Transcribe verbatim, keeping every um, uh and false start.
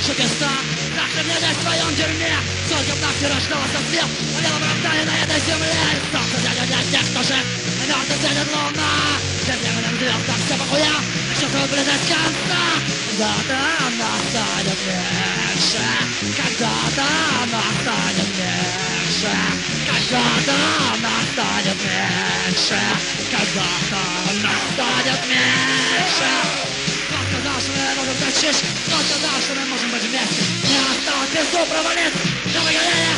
Пакистан, захороненный в твоем дерьме. Сколько в нахте рождался свет, полил оправдание на этой земле. Солнце дядя для тех, кто же мертвый светит луна. Земляным звездам все похуя, чувствую близость конца. Когда-то она станет меньше, когда-то она станет меньше, когда-то она станет меньше, когда-то она станет меньше. Кто сказал, что мы можем зачесть? Кто сказал, что мы можем быть вместе? Не осталось пизду провалиться.